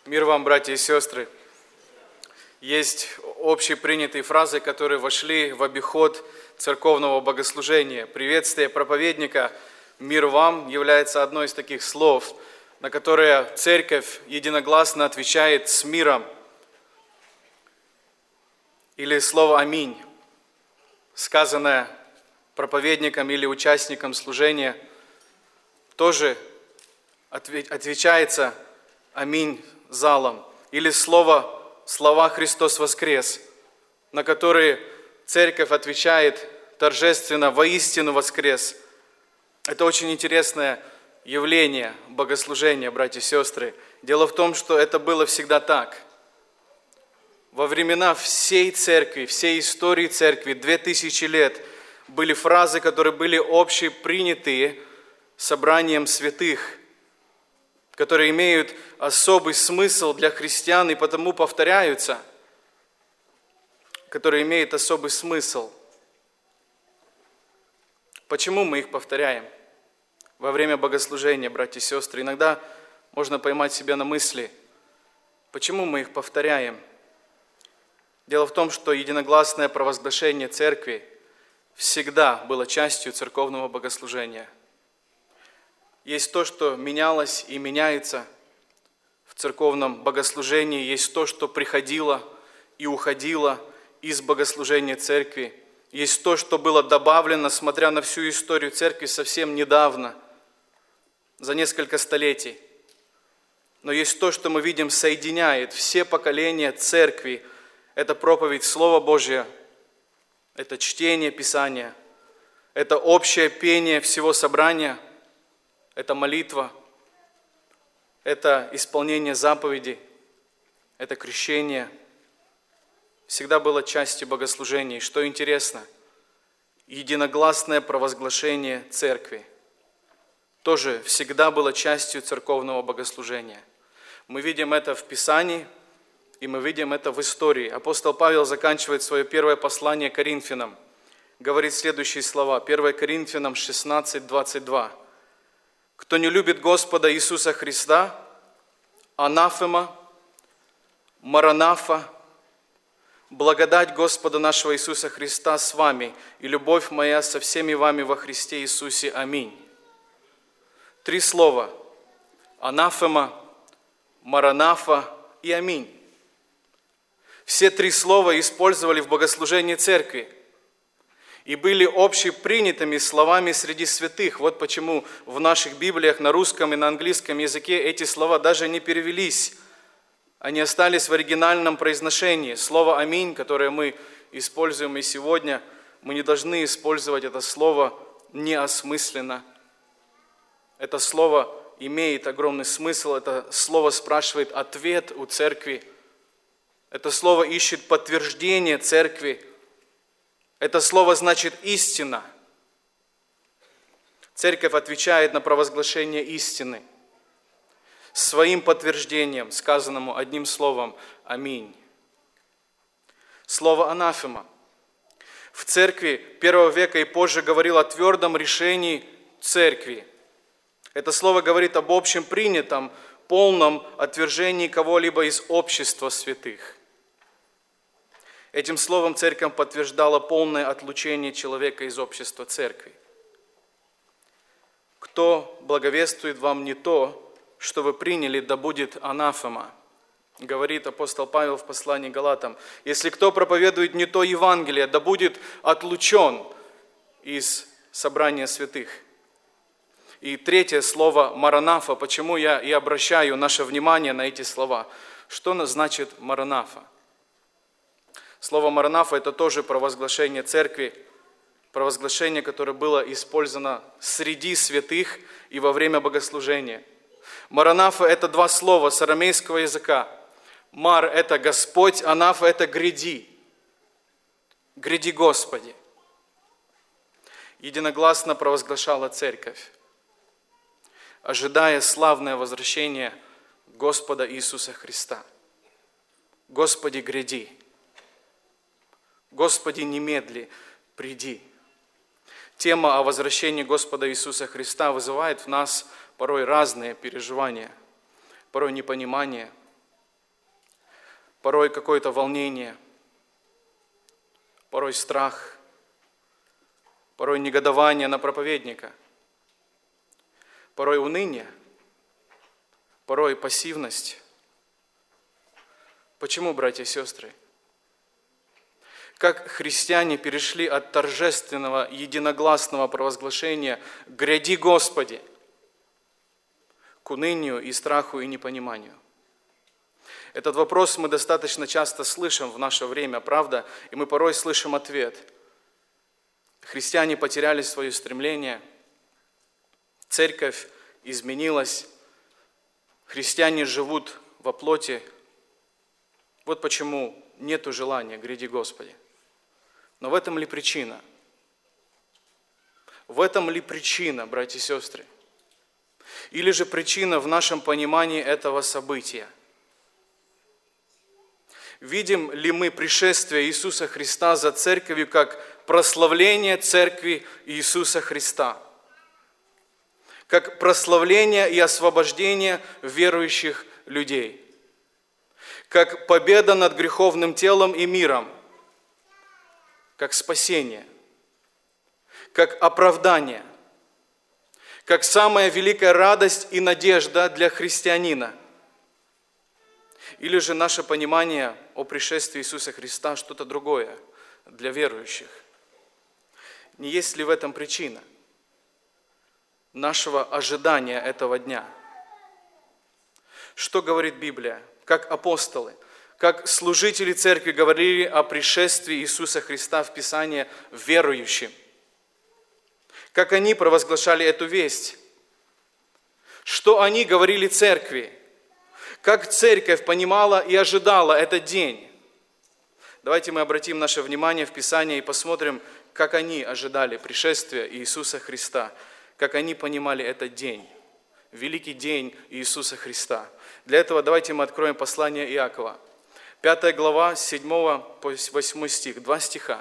Мир вам, братья и сестры. Есть общепринятые фразы, которые вошли в обиход церковного богослужения. Приветствие проповедника «Мир вам» является одной из таких слов, на которые церковь единогласно отвечает с миром. Или слово «Аминь», сказанное проповедником или участником служения, тоже отвечается «Аминь» залом. Или слова «Христос воскрес», на которые церковь отвечает торжественно «Воистину воскрес». Это очень интересное явление богослужения, братья и сестры. Дело в том, что это было всегда так. Во времена всей церкви, всей истории церкви, 2000 лет, были фразы, которые были общепринятые собранием святых, которые имеют особый смысл для христиан и потому повторяются, которые имеют особый смысл. Почему мы их повторяем во время богослужения, братья и сестры? Иногда можно поймать себя на мысли, почему мы их повторяем. Дело в том, что единогласное провозглашение церкви всегда было частью церковного богослужения. Есть то, что менялось и меняется в церковном богослужении, есть то, что приходило и уходило из богослужения церкви, есть то, что было добавлено, смотря на всю историю церкви совсем недавно, за несколько столетий. Но есть то, что мы видим соединяет все поколения церкви. Это проповедь Слова Божия, это чтение Писания, это общее пение всего собрания, это молитва, это исполнение заповедей, это крещение. Всегда было частью богослужений. Что интересно, единогласное провозглашение церкви тоже всегда было частью церковного богослужения. Мы видим это в Писании, и мы видим это в истории. Апостол Павел заканчивает свое первое послание Коринфянам, говорит следующие слова, 1 Коринфянам 16:22. «Кто не любит Господа Иисуса Христа, анафема, маранафа, благодать Господа нашего Иисуса Христа с вами, и любовь моя со всеми вами во Христе Иисусе. Аминь». 3 слова: анафема, маранафа и аминь. Все 3 слова использовали в богослужении церкви и были общепринятыми словами среди святых. Вот почему в наших Библиях на русском и на английском языке эти слова даже не перевелись. Они остались в оригинальном произношении. Слово «Аминь», которое мы используем и сегодня, мы не должны использовать это слово неосмысленно. Это слово имеет огромный смысл, это слово спрашивает ответ у церкви. Это слово ищет подтверждение церкви. Это слово значит «истина». Церковь отвечает на провозглашение истины своим подтверждением, сказанному одним словом «Аминь». Слово «анафема» в церкви первого века и позже говорил о твердом решении церкви. Это слово говорит об общем принятом, полном отвержении кого-либо из общества святых. Этим словом церковь подтверждала полное отлучение человека из общества церкви. «Кто благовествует вам не то, что вы приняли, да будет анафема», говорит апостол Павел в послании к Галатам. «Если кто проповедует не то Евангелие, да будет отлучен из собрания святых». И 3 слово «маранафа», почему я и обращаю наше внимание на эти слова. Что значит «маранафа»? Слово «маранафа» – это тоже провозглашение церкви, провозглашение, которое было использовано среди святых и во время богослужения. Маранафа – это 2 слова с арамейского языка. Мар – это Господь, анафа – это гряди. Гряди, Господи. Единогласно провозглашала церковь, ожидая славное возвращение Господа Иисуса Христа. Господи, гряди. Господи, немедли, приди. Тема о возвращении Господа Иисуса Христа вызывает в нас порой разные переживания, порой непонимание, порой какое-то волнение, порой страх, порой негодование на проповедника, порой уныние, порой пассивность. Почему, братья и сестры? Как христиане перешли от торжественного, единогласного провозглашения «Гряди, Господи!» к унынию и страху и непониманию? Этот вопрос мы достаточно часто слышим в наше время, правда? И мы порой слышим ответ. Христиане потеряли свое стремление, церковь изменилась, христиане живут во плоти. Вот почему нету желания «Гряди, Господи». Но в этом ли причина? В этом ли причина, братья и сестры? Или же причина в нашем понимании этого события? Видим ли мы пришествие Иисуса Христа за церковью как прославление церкви Иисуса Христа? Как прославление и освобождение верующих людей? Как победа над греховным телом и миром? Как спасение? Как оправдание? Как самая великая радость и надежда для христианина? Или же наше понимание о пришествии Иисуса Христа что-то другое для верующих? Не есть ли в этом причина нашего ожидания этого дня? Что говорит Библия? Как апостолы, как служители церкви говорили о пришествии Иисуса Христа в Писании верующим? Как они провозглашали эту весть? Что они говорили церкви? Как церковь понимала и ожидала этот день? Давайте мы обратим наше внимание в Писание и посмотрим, как они ожидали пришествия Иисуса Христа, как они понимали этот день, великий день Иисуса Христа. Для этого давайте мы откроем послание Иакова, 5 глава, 7 по 8 стих, 2 стиха.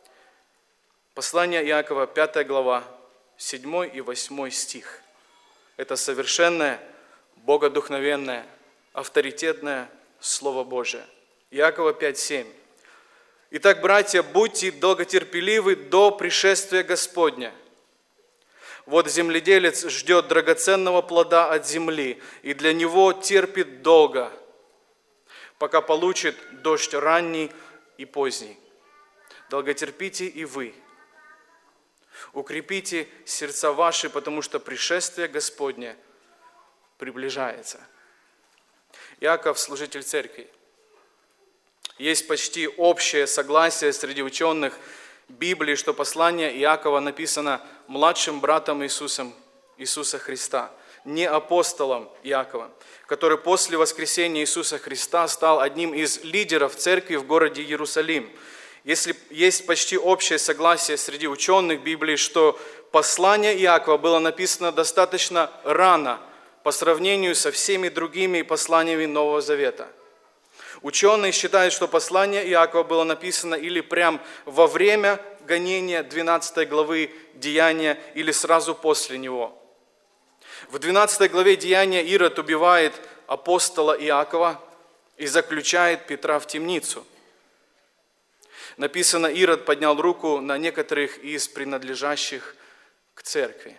Послание Иакова, 5 глава, 7 и 8 стих. Это совершенное, богодухновенное, авторитетное Слово Божие. Иакова 5:7. Итак, братья, будьте долготерпеливы до пришествия Господня. Вот земледелец ждет драгоценного плода от земли, и для него терпит долго, пока получит дождь ранний и поздний. Долготерпите и вы. Укрепите сердца ваши, потому что пришествие Господне приближается. Иаков, служитель церкви. Есть почти общее согласие среди ученых Библии, что послание Иакова написано младшим братом Иисуса Христа, не апостолом Иаковом, который после воскресения Иисуса Христа стал одним из лидеров церкви в городе Иерусалим. Есть почти общее согласие среди ученых Библии, что послание Иакова было написано достаточно рано по сравнению со всеми другими посланиями Нового Завета. Ученые считают, что послание Иакова было написано или прям во время гонения 12 главы Деяния, или сразу после него. В 12 главе Деяния Ирод убивает апостола Иакова и заключает Петра в темницу. Написано, Ирод поднял руку на некоторых из принадлежащих к церкви.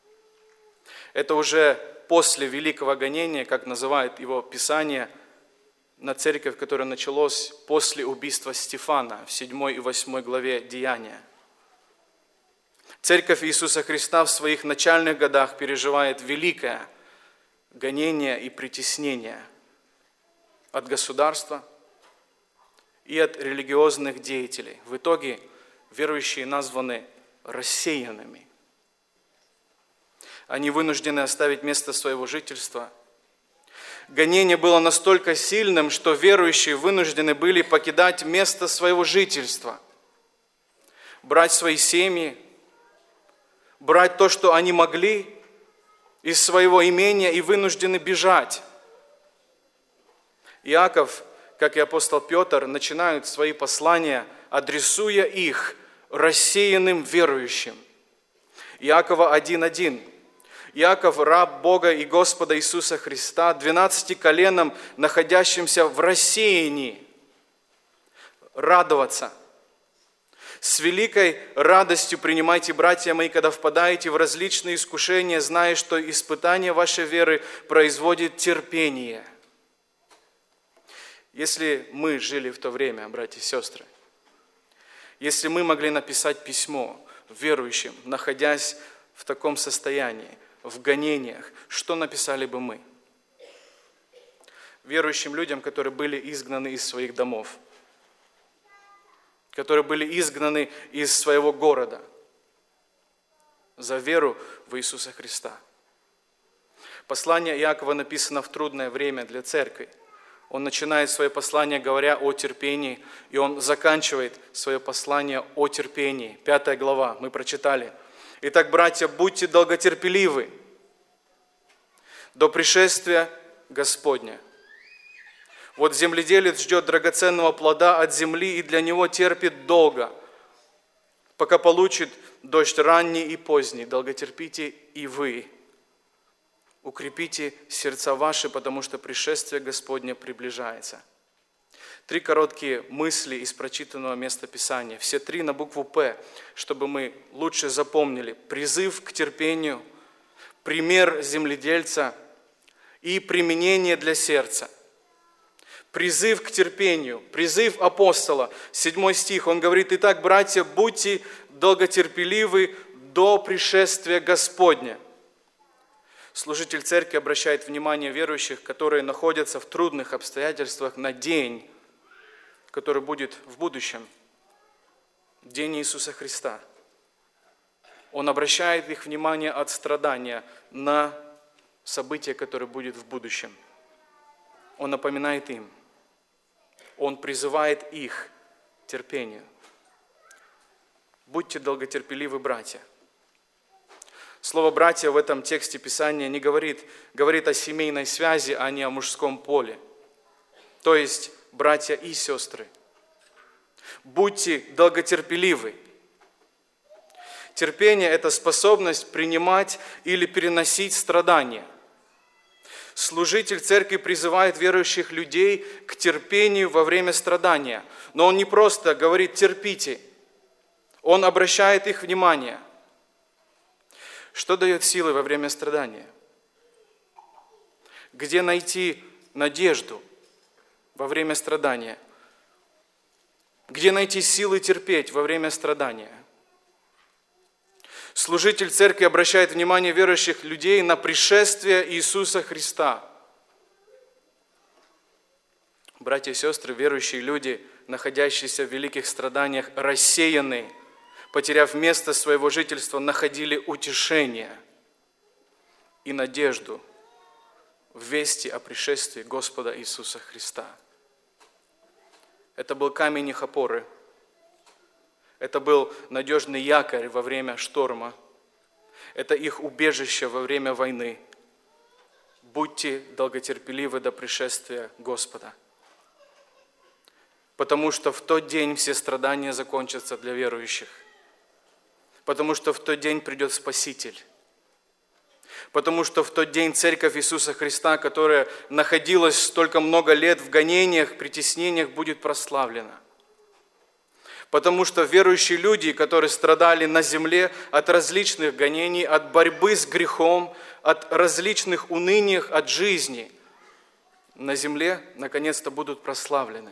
Это уже после великого гонения, как называет его Писание, на церковь, которое началось после убийства Стефана в 7 и 8 главе Деяния. Церковь Иисуса Христа в своих начальных годах переживает великое гонение и притеснение от государства и от религиозных деятелей. В итоге верующие названы рассеянными. Они вынуждены оставить место своего жительства. Гонение было настолько сильным, что верующие вынуждены были покидать место своего жительства, брать свои семьи, брать то, что они могли из своего имения, и вынуждены бежать. Иаков, как и апостол Петр, начинают свои послания, адресуя их рассеянным верующим. Иакова 1:1. Иаков, раб Бога и Господа Иисуса Христа, 12 коленам, находящимся в рассеянии, радоваться. С великой радостью принимайте, братья мои, когда впадаете в различные искушения, зная, что испытание вашей веры производит терпение. Если мы жили в то время, братья и сестры, если мы могли написать письмо верующим, находясь в таком состоянии, в гонениях, что написали бы мы? Верующим людям, которые были изгнаны из своих домов, которые были изгнаны из своего города за веру в Иисуса Христа. Послание Иакова написано в трудное время для церкви. Он начинает свое послание, говоря о терпении, и он заканчивает свое послание о терпении. 5 глава, мы прочитали. Итак, братья, будьте долготерпеливы до пришествия Господня. Вот земледелец ждет драгоценного плода от земли и для него терпит долго, пока получит дождь ранний и поздний. Долготерпите и вы. Укрепите сердца ваши, потому что пришествие Господне приближается. 3 короткие мысли из прочитанного места Писания. Все 3 на букву «П», чтобы мы лучше запомнили. Призыв к терпению, пример земледельца и применение для сердца. Призыв к терпению, призыв апостола. 7 стих, он говорит: «Итак, братья, будьте долготерпеливы до пришествия Господня». Служитель церкви обращает внимание верующих, которые находятся в трудных обстоятельствах, на день, который будет в будущем, день Иисуса Христа. Он обращает их внимание от страдания на событие, которое будет в будущем. Он напоминает им. Он призывает их к терпению. Будьте долготерпеливы, братья. Слово «братья» в этом тексте Писания не говорит о семейной связи, а не о мужском поле. То есть братья и сестры. Будьте долготерпеливы. Терпение – это способность принимать или переносить страдания. Служитель церкви призывает верующих людей к терпению во время страдания. Но он не просто говорит «терпите», он обращает их внимание. Что дает силы во время страдания? Где найти надежду во время страдания? Где найти силы терпеть во время страдания? Служитель церкви обращает внимание верующих людей на пришествие Иисуса Христа. Братья и сестры, верующие люди, находящиеся в великих страданиях, рассеянные, потеряв место своего жительства, находили утешение и надежду в вести о пришествии Господа Иисуса Христа. Это был камень их опоры. Это был надежный якорь во время шторма. Это их убежище во время войны. Будьте долготерпеливы до пришествия Господа. Потому что в тот день все страдания закончатся для верующих. Потому что в тот день придет Спаситель. Потому что в тот день Церковь Иисуса Христа, которая находилась столько много лет в гонениях, притеснениях, будет прославлена. Потому что верующие люди, которые страдали на земле от различных гонений, от борьбы с грехом, от различных уныний, от жизни, на земле наконец-то будут прославлены.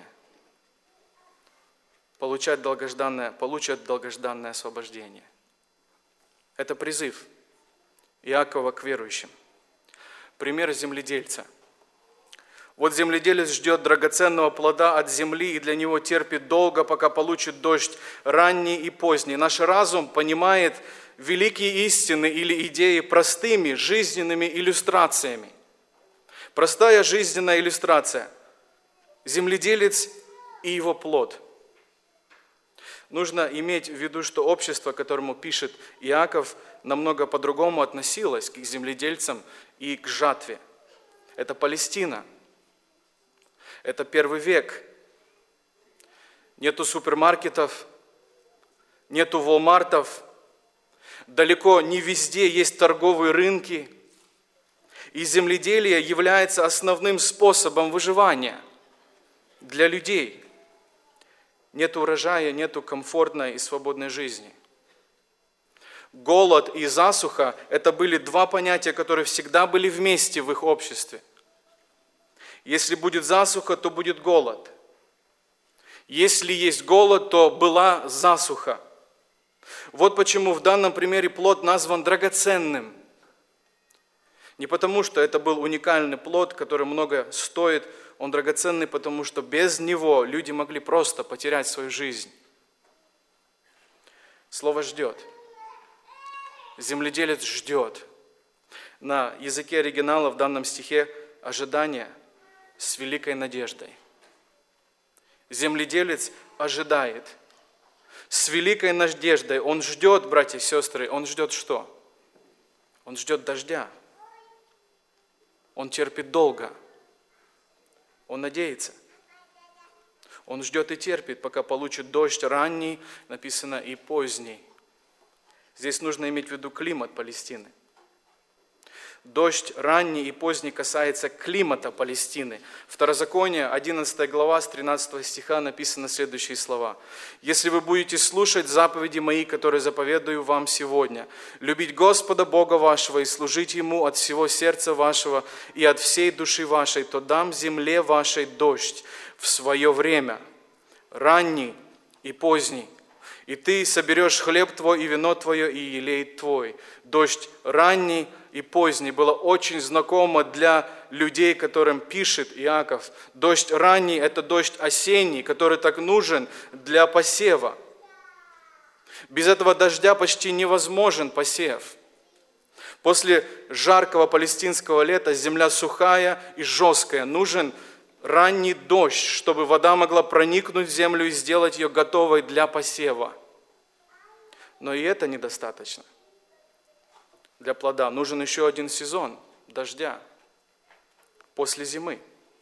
Получат долгожданное освобождение. Это призыв Иакова к верующим. Пример земледельца. Вот земледелец ждет драгоценного плода от земли и для него терпит долго, пока получит дождь ранний и поздний. Наш разум понимает великие истины или идеи простыми жизненными иллюстрациями. Простая жизненная иллюстрация. Земледелец и его плод. Нужно иметь в виду, что общество, которому пишет Иаков, намного по-другому относилось к земледельцам и к жатве. Это Палестина. Это 1 век. Нету супермаркетов, нету волмартов. Далеко не везде есть торговые рынки. И земледелие является основным способом выживания для людей. нет урожая, нету комфортной и свободной жизни. Голод и засуха – это были два понятия, которые всегда были вместе в их обществе. Если будет засуха, то будет голод. Если есть голод, то была засуха. Вот почему в данном примере плод назван драгоценным. Не потому, что это был уникальный плод, который много стоит, он драгоценный, потому что без него люди могли просто потерять свою жизнь. Слово «ждет». Земледелец ждет. На языке оригинала в данном стихе ожидание с великой надеждой. Земледелец ожидает с великой надеждой. Он ждет, братья и сестры, он ждет что? Он ждет дождя. Он терпит долго. Он надеется. Он ждет и терпит, пока получит дождь ранний, написано, и поздний. Здесь нужно иметь в виду климат Палестины. Дождь ранний и поздний касается климата Палестины. Второзаконие, 11 глава, с 13 стиха написано следующие слова. «Если вы будете слушать заповеди мои, которые заповедую вам сегодня, любить Господа Бога вашего и служить Ему от всего сердца вашего и от всей души вашей, то дам земле вашей дождь в свое время, ранний и поздний. И ты соберешь хлеб твой и вино твое и елей твой». Дождь ранний и поздний было очень знакомо для людей, которым пишет Иаков. Дождь ранний – это дождь осенний, который так нужен для посева. Без этого дождя почти невозможен посев. После жаркого палестинского лета земля сухая и жесткая. Нужен ранний дождь, чтобы вода могла проникнуть в землю и сделать ее готовой для посева. Но и это недостаточно. Для плода нужен еще один сезон дождя после зимы.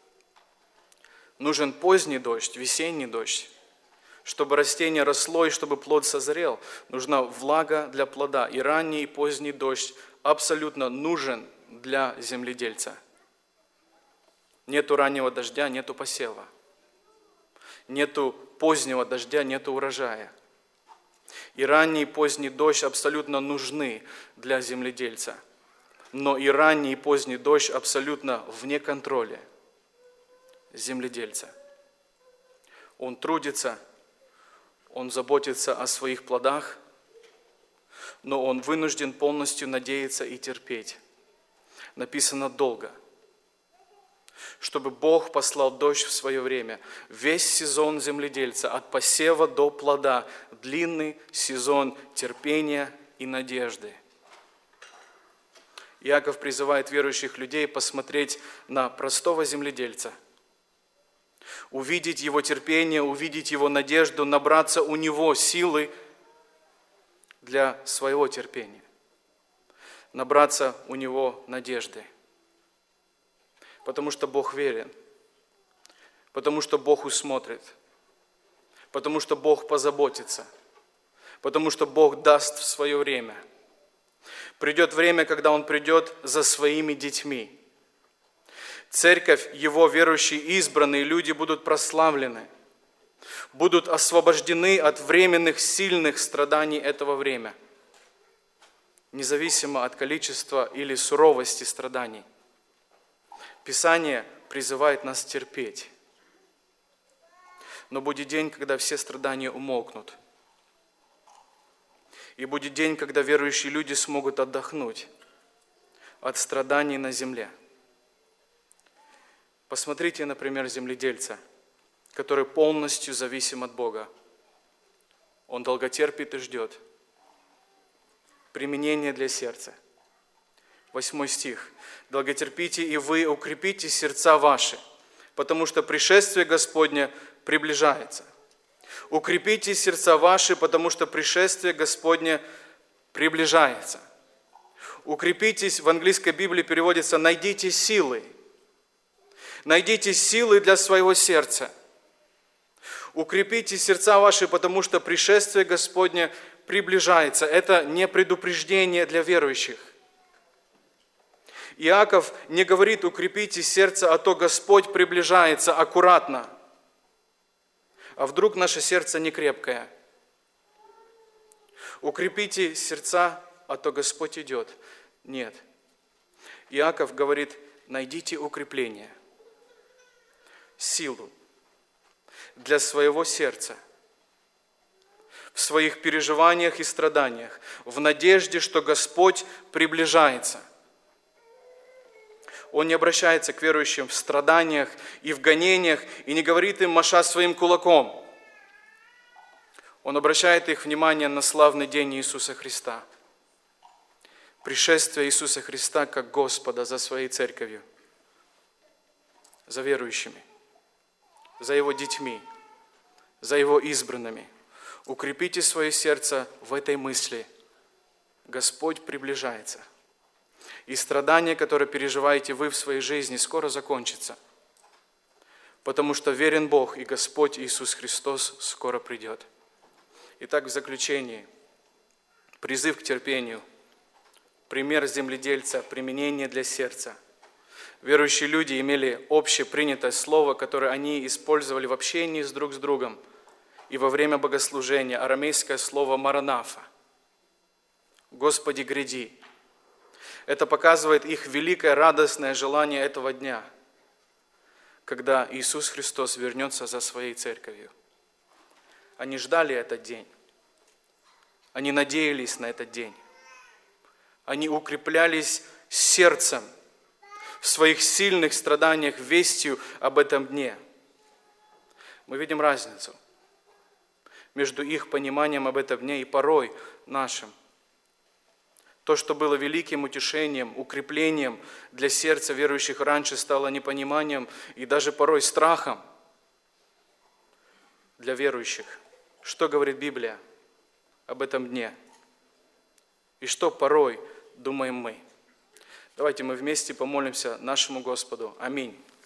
Нужен поздний дождь, весенний дождь. Чтобы растение росло и чтобы плод созрел, нужна влага для плода. И ранний, и поздний дождь абсолютно нужен для земледельца. Нету раннего дождя, нету посева. Нету позднего дождя, нету урожая. И ранний и поздний дождь абсолютно нужны для земледельца. Но и ранний и поздний дождь абсолютно вне контроля земледельца. Он трудится, он заботится о своих плодах, но он вынужден полностью надеяться и терпеть. Написано долго. Чтобы Бог послал дождь в свое время. Весь сезон земледельца, от посева до плода, длинный сезон терпения и надежды. Иаков призывает верующих людей посмотреть на простого земледельца, увидеть его терпение, увидеть его надежду, набраться у него силы для своего терпения, набраться у него надежды. Потому что Бог верен, потому что Бог усмотрит, потому что Бог позаботится, потому что Бог даст в свое время. Придет время, когда Он придет за своими детьми. Церковь, Его верующие избранные люди будут прославлены, будут освобождены от временных сильных страданий этого времени, независимо от количества или суровости страданий. Писание призывает нас терпеть. Но будет день, когда все страдания умолкнут. И будет день, когда верующие люди смогут отдохнуть от страданий на земле. Посмотрите, например, земледельца, который полностью зависим от Бога. Он долго терпит и ждет. Применение для сердца. 8 стих. «Долготерпите и вы укрепите сердца ваши, потому что пришествие Господне приближается». Укрепите сердца ваши, потому что пришествие Господне приближается. Укрепитесь, в английской Библии переводится «найдите силы». Найдите силы для своего сердца. Укрепите сердца ваши, потому что пришествие Господне приближается. Это не предупреждение для верующих. Иаков не говорит «укрепите сердце, а то Господь приближается» аккуратно. А вдруг наше сердце не крепкое? Укрепите сердца, а то Господь идет. Нет. Иаков говорит, найдите укрепление, силу для своего сердца, в своих переживаниях и страданиях, в надежде, что Господь приближается. Он не обращается к верующим в страданиях и в гонениях и не говорит им, маша своим кулаком. Он обращает их внимание на славный день Иисуса Христа. Пришествие Иисуса Христа как Господа за своей церковью, за верующими, за Его детьми, за Его избранными. Укрепите свое сердце в этой мысли. Господь приближается. И страдания, которые переживаете вы в своей жизни, скоро закончатся. Потому что верен Бог, и Господь Иисус Христос скоро придет. Итак, в заключении, призыв к терпению, пример земледельца, применение для сердца. Верующие люди имели общепринятое слово, которое они использовали в общении друг с другом и во время богослужения, арамейское слово «маранафа». «Господи, гряди». Это показывает их великое радостное желание этого дня, когда Иисус Христос вернется за своей церковью. Они ждали этот день. Они надеялись на этот день. Они укреплялись сердцем в своих сильных страданиях вестью об этом дне. Мы видим разницу между их пониманием об этом дне и порой нашим. То, что было великим утешением, укреплением для сердца верующих раньше, стало непониманием и даже порой страхом для верующих. Что говорит Библия об этом дне? И что порой думаем мы? Давайте мы вместе помолимся нашему Господу. Аминь.